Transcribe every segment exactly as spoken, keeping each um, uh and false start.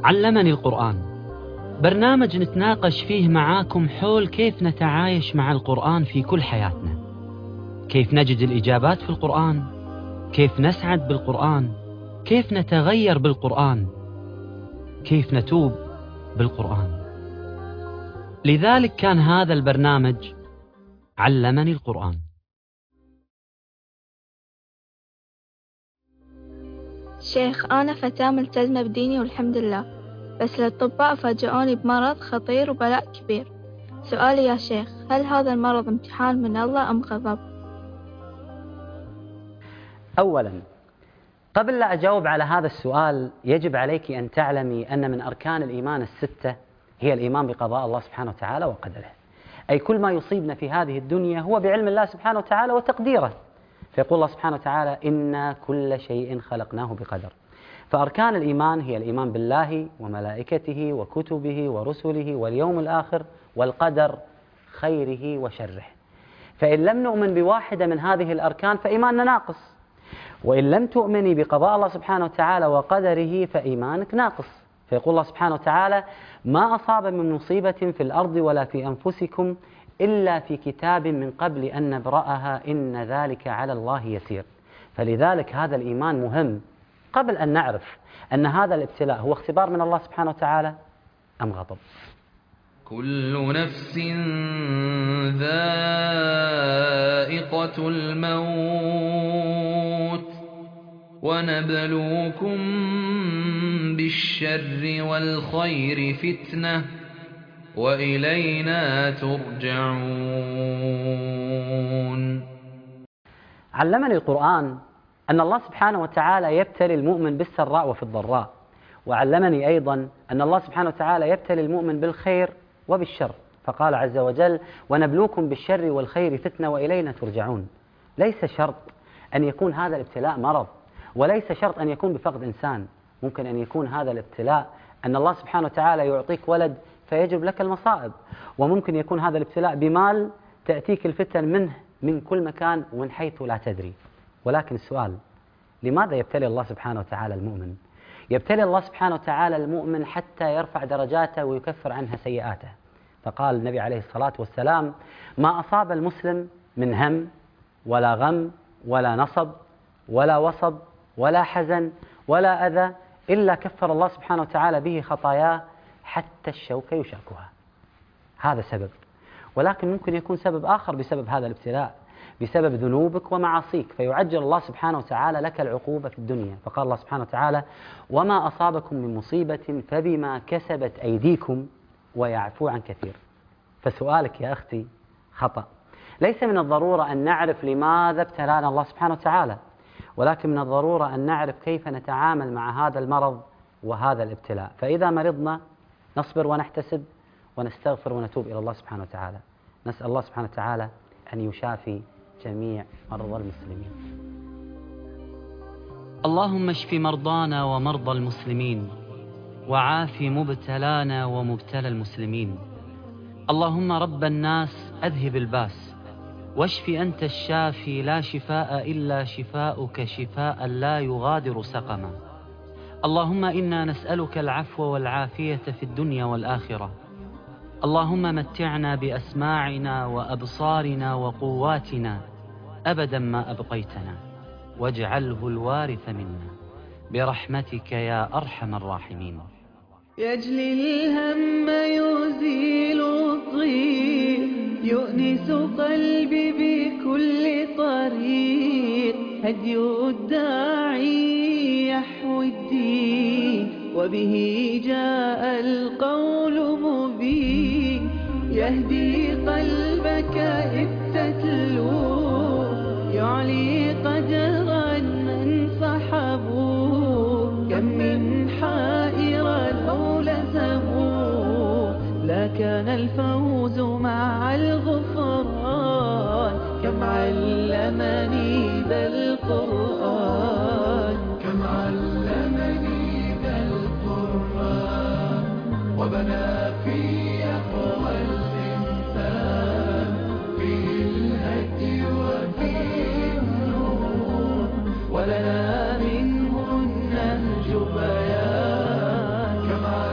علمني القرآن، برنامج نتناقش فيه معاكم حول كيف نتعايش مع القرآن في كل حياتنا، كيف نجد الإجابات في القرآن، كيف نسعد بالقرآن، كيف نتغير بالقرآن، كيف نتوب بالقرآن. لذلك كان هذا البرنامج علمني القرآن. شيخ، أنا فتاة ملتزمة بديني والحمد لله، بس الأطباء فاجئوني بمرض خطير وبلاء كبير. سؤالي يا شيخ، هل هذا المرض امتحان من الله أم غضب؟ أولا، قبل لا أجاوب على هذا السؤال يجب عليك أن تعلمي أن من أركان الإيمان الستة هي الإيمان بقضاء الله سبحانه وتعالى وقدره، أي كل ما يصيبنا في هذه الدنيا هو بعلم الله سبحانه وتعالى وتقديره. فيقول الله سبحانه وتعالى: إنا كل شيء خلقناه بقدر. فأركان الإيمان هي الإيمان بالله وملائكته وكتبه ورسله واليوم الآخر والقدر خيره وشره. فإن لم نؤمن بواحدة من هذه الأركان فإيماننا ناقص، وإن لم تؤمني بقضاء الله سبحانه وتعالى وقدره فإيمانك ناقص. فيقول الله سبحانه وتعالى: ما أصاب من مصيبة في الأرض ولا في أنفسكم إلا في كتاب من قبل أن نبرأها إن ذلك على الله يسير. فلذلك هذا الإيمان مهم قبل أن نعرف أن هذا الابتلاء هو اختبار من الله سبحانه وتعالى أم غضب. كل نفس ذائقة الموت ونبلوكم بالشر والخير فتنة وإلينا ترجعون. علمني القرآن أن الله سبحانه وتعالى يبتلي المؤمن بالسراء وفي الضراء، وعلمني أيضا أن الله سبحانه وتعالى يبتلي المؤمن بالخير وبالشر، فقال عز وجل: ونبلوكم بالشر والخير فتنة وإلينا ترجعون. ليس شرط أن يكون هذا الابتلاء مرض، وليس شرط أن يكون بفقد إنسان. ممكن أن يكون هذا الابتلاء أن الله سبحانه وتعالى يعطيك ولد فيجلب لك المصائب، وممكن يكون هذا الابتلاء بمال تأتيك الفتن منه من كل مكان ومن حيث لا تدري. ولكن السؤال: لماذا يبتلي الله سبحانه وتعالى المؤمن؟ يبتلي الله سبحانه وتعالى المؤمن حتى يرفع درجاته ويكفر عنها سيئاته. فقال النبي عليه الصلاة والسلام: ما أصاب المسلم من هم ولا غم ولا نصب ولا وصب ولا حزن ولا أذى إلا كفر الله سبحانه وتعالى به خطاياه حتى الشوكة يشاكها. هذا سبب، ولكن ممكن يكون سبب آخر بسبب هذا الابتلاء، بسبب ذنوبك ومعاصيك، فيعجل الله سبحانه وتعالى لك العقوبة في الدنيا. فقال الله سبحانه وتعالى: وما أصابكم من مصيبة فبما كسبت أيديكم ويعفو عن كثير. فسؤالك يا أختي خطأ. ليس من الضرورة أن نعرف لماذا ابتلانا الله سبحانه وتعالى، ولكن من الضرورة أن نعرف كيف نتعامل مع هذا المرض وهذا الابتلاء. فإذا مرضنا نصبر ونحتسب ونستغفر ونتوب إلى الله سبحانه وتعالى. نسأل الله سبحانه وتعالى أن يشافي جميع مرضى المسلمين. اللهم اشف مرضانا ومرضى المسلمين، وعاف مبتلانا ومبتلى المسلمين. اللهم رب الناس أذهب الباس، واشف أنت الشافي، لا شفاء إلا شفاؤك شفاء لا يغادر سقما. اللهم إنا نسألك العفو والعافية في الدنيا والآخرة. اللهم متعنا بأسماعنا وأبصارنا وقواتنا أبدا ما أبقيتنا، واجعله الوارث منا برحمتك يا أرحم الراحمين. يجلي الهم يزيل الضيق، يؤنس قلبي بكل طريق، هدي الداعي يحوي الدين، وبه جاء القول مبين. يهدي قلبك إذ تتلو، يعلي قدرا من صحبوا، كم من حائر لو لزموا، لا كان الفوز مع الغفران. كم علمني ذا القرآن، كم علمني ذا القرآن، وبنى في أقوى الإنسان، فيه الهدي وفيه النور، ولنا منه النهج بيان. كم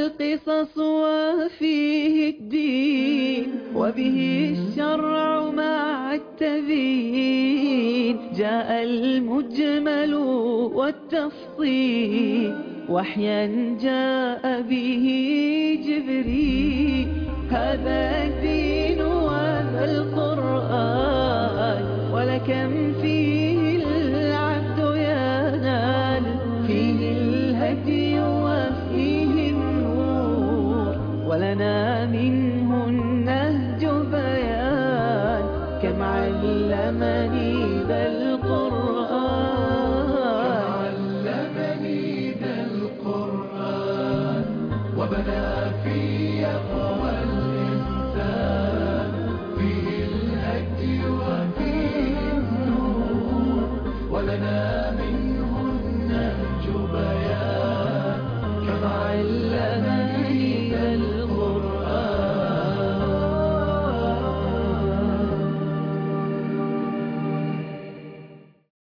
القصص وفيه الدين وبه الشرع مع التبيين جاء المجمل والتفصيل وحيا جاء به جبريل هذا الدين وهذا القرآن ولكم فيه العبد ينال فيه الهدي وفيه النور ولنا منه النهج بيان كم علمني ذا القرآن علمني ذا القرآن وبنى في